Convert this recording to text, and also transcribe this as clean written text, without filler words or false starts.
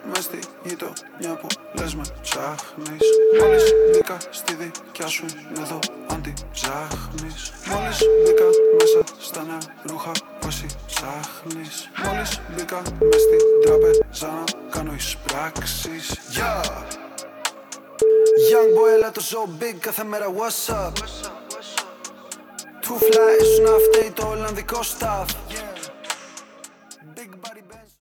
μες στη γειτονιά που λες με ψάχνεις. Μόλις μπήκα στη δικιά σου είναι εδώ αν τη ψάχνεις. Μόλις μπήκα μέσα στα νέα ρούχα που εσύ ψάχνεις. Μόλις μπήκα μες στην τραπεζά να κάνω εισπράξεις. Yeah. Young boy, έλα το ζω big κάθε μέρα what's up. Too fly, ήσουν αυτή το ολλανδικό staff.